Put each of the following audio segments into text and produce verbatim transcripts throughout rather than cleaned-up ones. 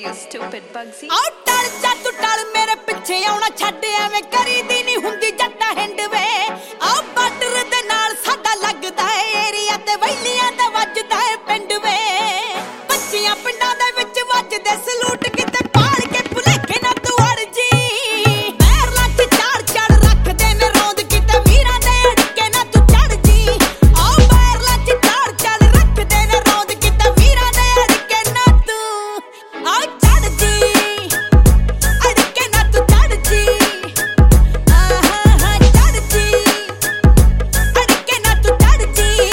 you stupid Bugsy. ਆਉ ਟਲ ਜਾ ਤੂੰ ਟਲ ਮੇਰੇ ਪਿੱਛੇ ਆਉਣਾ ਛੱਡ ਐਵੇਂ ਕਰੀਦੀ ਨਹੀਂ ਹੁੰਦੀ ਜੱਟਾ ਹਿੰਡ ਵੇ ਆਉ ਬਾਰਡਰ ਦੇ ਨਾਲ ਸਾਡਾ ਲੱਗਦਾ ਏ ਏਰੀਆ ਤੇ ਵੈਲੀਆਂ ਦਾ ਵੱਜਦਾ ਏ ਪਿੰਡ ਵੇ ਬੱਚੀਆਂ ਪਿੰਡਾਂ ਦੇ ਵਿੱਚ ਵੱਜਦੇ ਸਲੂਟ ਕਿਤੇ ਪਾੜ ਕੇ ਭੁਲੇਖੇ ਨਾ ਤੂੰ ਅੜ ਜੀ ਪੈਰ ਲੱਗ ਚਾੜ ਚਾੜ ਰੱਖਦੇ ਨੇ ਰੋਂਦ ਕਿਤੇ ਵੀਰਾਂ ਦੇ ਅੜਕੇ ਨਾ ਤੂੰ ਚੜ ਜੀ ਆਉ ਪੈਰ ਲੱਗ ਚਾੜ ਚਾੜ ਰੱਖਦੇ ਨੇ ਰੋਂਦ ਕਿਤੇ ਵੀਰਾਂ ਦੇ ਅੜਕੇ ਨਾ ਤੂੰ ਆਉ ਚੜ ਜੀ ਅੜਕੇ ਨਾ ਤੂੰ ਚੜ ਜੀ ਆਹਾ ਹਾ ਚੜ ਜੀ ਅੜਕੇ ਨਾ ਤੂੰ ਚੜ ਜੀ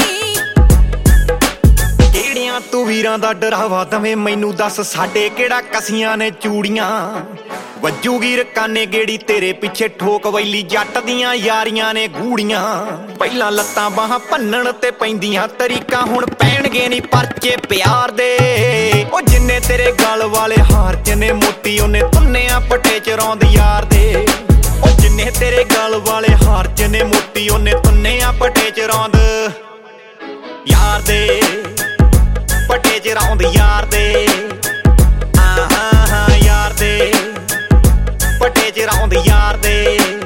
ਕਿਹੜਿਆਂ ਤੂੰ ਵੀਰਾਂ ਦਾ ਡਰਾਵਾ ਦਵੇਂ ਮੈਨੂੰ ਦੱਸ ਸਾਡੇ ਕਿਹੜਾ ਕਸੀਆਂ ਨੇ ਚੂੜੀਆਂ ਵੱਜੂਗੀ ਰਕਾਨੇ ਗੇੜੀ ਤੇਰੇ ਪਿੱਛੇ ਠੋਕ ਵੈਲੀ ਜੱਟ ਦੀਆਂ ਯਾਰੀਆਂ ਨੇ ਗੂੜੀਆਂ ਪਹਿਲਾਂ ਲੱਤਾਂ ਬਾਹਾਂ ਭੰਨਣ ਤੇ ਪੈਂਦੀਆਂ ਤਰੀਕਾਂ ਹੁਣ ਪੈਣਗੇ ਨਹੀਂ ਪਰਚੇ ਪਿਆਰ ਦੇ ਉਹ ਜਿੰਨੇ ਤੇਰੇ ਗਲ ਵਾਲੇ ਹਾਰ ਚ ਨੇ ਮੋਤੀ ਉਹਨੇ ਤੁੰਨਿਆਂ ਪੱਟੇ ਚ ਰੌਂਦ ਯਾਰ ਦੇ ਉਹ ਜਿੰਨੇ ਤੇਰੇ ਗਲ ਵਾਲੇ ਹਾਰ ਚ ਨੇ ਮੋਤੀ ਉਹਨੇ ਤੁੰਨਿਆਂ ਪੱਟੇ ਚ ਰੌਂਦ ਯਾਰ ਦੇ ਪੱਟੇ ਚ ਰੌਂਦ ਯਾਰ ਦੇ ਆਹਾਂ ਹਾਂ ਯਾਰ ਦੇ ਪੱਟੇ ਚ ਰੌਂਦ ਯਾਰ ਦੇ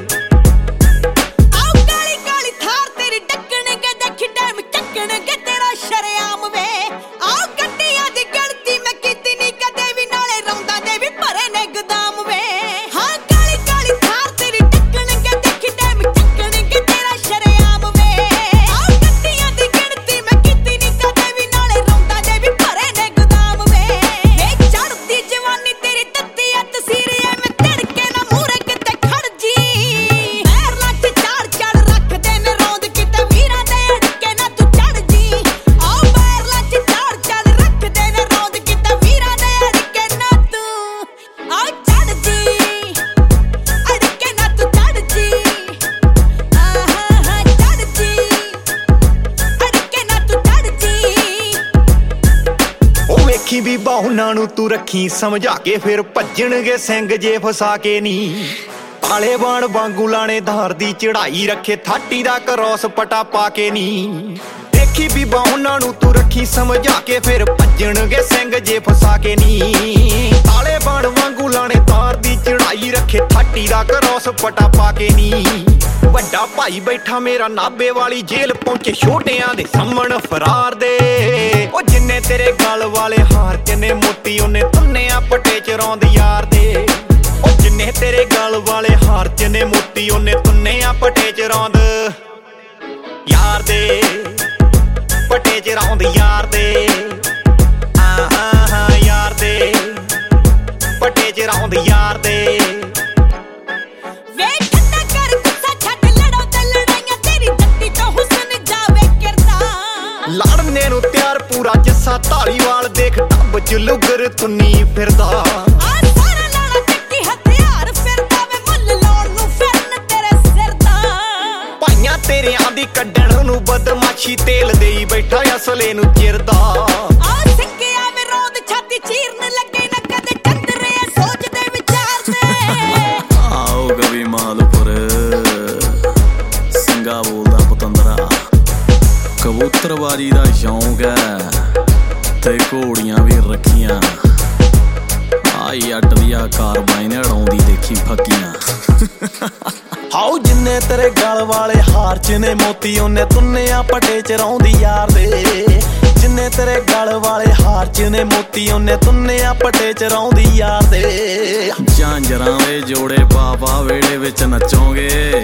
ਆਉ ਕਾਲੀ ਕਾਲੀ ਥਾਰ ਤੇਰੀ ਡੱਕਣਗੇ ਦੇਖੀ ਟਾਈਮ ਚੱਕਣਗੇ ਤੇਰਾ ਸ਼ਰਿਆਮ ਵੇ ਆਉ ਗੱਡੀਆਂ ਦੀ ਗਿਣਤੀ ਮੈਂ ਕੀਤੀ ਨਹੀਂ ਕਦੇ ਵੀ ਨਾਲੇ ਰੌਂਦਾਂ ਦੇ ਵੀ ਭਰੇ ਨੇ ਗੋਦਾਮ ਵੇ ਹਾਂ ਕਾਲੀ ਕਾਲੀ ਥਾਰ ਤੇਰੀ ਡੱਕਣਗੇ ਦੇਖੀ ਟਾਈਮ ਚੱਕਣਗੇ ਤੇਰਾ ਸ਼ਰਿਆਮ ਵੇ ਆਉ ਗੱਡੀਆਂ ਦੀ ਗਿਣਤੀ ਮੈਂ ਕੀਤੀ ਨਹੀਂ ਕਦੇ ਵੀ ਨਾਲੇ ਰੌਂਦਾਂ ਦੇ ਵੀ ਭਰੇ ਨੇ ਗੋਦਾਮ ਵੇ ਇਹ ਚੜ੍ਹਦੀ ਜਵਾਨੀ ਤੇਰੀ ਤੱਤੀ ਆ ਤਸੀਰ ਐਵੇਂ ਧੜਕੇ ਨਾ ਮੂਹਰੇ ਕਿਤੇ ਖੜ ਜੀ ਪੈਰ ਲੱਗ ਚਾੜ ਚਾੜ ਰੱਖਦੇ ਨੇ ਰੌਂਦ ਕਿਤੇ ਵੀਰਾਂ ਦੇ ਅੜਕੇ ਨਾ ਤੂੰ ਚੜ ਜੀ ਆਉ ਪੈਰ ਲੱਗ ਚਾੜ ਚਾੜ ਰੱਖਦੇ ਨੇ ਰੌਂਦ ਕਿਤੇ ਵੀਰਾਂ ਦੇ ਅੜਕੇ ਨਾ ਤੂੰ ਆਉ ਚੜ ਜੀ ਅੜਕੇ ਨਾ ਤੂੰ ਚੜ ਜੀ ਆਹਾ ਹਾ ਚੜ ਜੀ ਅੜਕੇ ਨਾ ਤੂੰ ਚੜ ਜੀ ਉਹ ਵੇਖੀ ਵੀ ਬਾਹੁਨਾਂ ਨੂੰ ਤੂੰ ਰੱਖੀ ਸਮਝਾ ਕੇ ਫਿਰ ਭੱਜਣਗੇ ਸਿੰਘ ਜੇ ਫਸਾ ਕੇ ਨੀ ਪਾਲੇ ਬਾਣ ਵਾਂਗੂ ਲਾਣੇ ਧਾਰ ਦੀ ਚੜਾਈ ਰੱਖੇ ਥਾਟੀ ਦਾ ਕਰੋਸ ਪਟਾ ਪਾ ਕੇ ਨੀ ਵੇਖੀ ਵੀ ਬਾਹੁਨਾਂ ਨੂੰ ਤੂੰ ਰੱਖੀ ਸਮਝਾ ਕੇ ਫਿਰ ਭੱਜਣਗੇ ਸਿੰਘ ਜੇ ਫਸਾ ਕੇ ਨੀ ਪਾਲੇ ਬਾਣ ਵਾਂਗੂ ਲਾਣੇ ਧਾਰ ਦੀ ਚੜਾਈ ਰੱਖੇ ਥਾਟੀ ਦਾ ਕਰੋਸ ਪਟਾ ਪਾ ਕੇ ਨੀ ਵੱਡਾ ਭਾਈ ਬੈਠਾ ਮੇਰਾ ਨਾਭੇ ਵਾਲੀ ਜੇਲ੍ਹ ਪਹੁੰਚੇ ਛੋਟਿਆਂ ਦੇ ਸਾਹਮਣ ਫਰਾਰ ਦੇ ਉਹ ਜਿੰਨੇ ਤੇਰੇ ਗਲ ਵਾਲੇ ਹਾਰ ਚ ਨੇ ਮੋਤੀ ਉਹਨੇ ਤੁੰਨਿਆਂ ਪੱਟੇ ਚ ਰੌਂਦ ਯਾਰ ਦੇ ਉਹ ਜਿੰਨੇ ਤੇਰੇ ਗਲ ਵਾਲੇ ਹਾਰ ਚ ਨੇ ਮੋਤੀ ਉਹਨੇ ਤੁੰਨਿਆਂ ਪੱਟੇ ਚ ਰੌਂਦ ਯਾਰ ਦੇ ਪੱਟੇ ਚ ਰੌਂਦ ਯਾਰ ਦੇ ਆਹਾਂ ਹਾਂ ਯਾਰ ਦੇ ਪੱਟੇ ਚ ਰੌਂਦ ਯਾਰ ਦੇ ਵੇ ਠੰਡਾ ਕਰ ਗੁੱਸਾ ਛੱਡ ਲੜੋ ਤੇ ਲੜਾਈਆਂ ਤੇਰੀ ਜੱਟੀ ਤੋਂ ਹੁਸਨ ਜਾਵੇ ਕਰਦਾ ਲੜਨੇ ਨੂੰ ਤਿਆਰ ਪੂਰਾ ਜੱਸਾ ਧਾਲੀਵਾਲ ਦੇਖ ਟੱਬ ਚ ਲੁਗਰ ਤੁੰਨੀ ਫਿਰਦਾ ਆ ਸਾਰਾ ਲਾਲਾ ਚੱਕੀ ਹਥਿਆਰ ਫਿਰਦਾ ਵੇ ਮੁੱਲ ਲਾਉਣ ਨੂੰ ਫਿਰਨ ਤੇਰੇ ਸਿਰ ਦਾ ਭਾਈਆਂ ਤੇਰਿਆਂ ਦੀ ਕੱਢਣ ਨੂੰ ਬਦਮਾਸ਼ੀ ਤੇਲ ਦੇਈ ਬੈਠਾ ਅਸਲੇ ਨੂੰ ਚਿਰਦਾ ਆ ਸਿੰਗਿਆ ਵੇ ਰੋਂਦ ਛਾਤੀ ਚੀਰਨ ਲੱਗੇ ਨਾ ਕਦੇ ਟੰਦਰੇ ਸੋਚਦੇ ਵਿਚਾਰਦੇ ਆਓ ਕਵੀ ਮਾਲਪੁਰ ਸਿੰਘਾ ਬੋਲਦਾ ਪਤੰਦਰਾ ਕਬੂਤਰਬਾਜੀ ਦਾ ਸ਼ੌਂਕ ਹੈ ਤੇ ਘੋੜੀਆਂ ਵੀ ਰੱਖੀਆਂ ਆਈ ਅੱਟ ਦੀਆਂ ਕਾਰਬਾਈਨ ਅੜਾਉਂਦੀ ਦੇਖੀ ਫੱਕੀਆਂ ਹਾਉ ਜਿੰਨੇ ਤੇਰੇ ਗਲ ਵਾਲੇ ਹਾਰ ਚ ਨੇ ਮੋਤੀ ਉਹਨੇ ਤੁੰਨਿਆਂ ਪੱਟੇ ਚ ਰੌਂਦੀ ਯਾਰ ਦੇ ਜਿੰਨੇ ਤੇਰੇ ਗਲ ਵਾਲੇ ਹਾਰ ਚ ਨੇ ਮੋਤੀ ਉਹਨੇ ਤੁੰਨਿਆਂ ਪੱਟੇ ਚ ਰੌਂਦੀ ਯਾਰ ਦੇ ਝਾਂਜਰਾਂ ਦੇ ਜੋੜੇ ਬਾਬਾ ਵੇੜੇ ਵਿੱਚ ਨੱਚੋਗੇ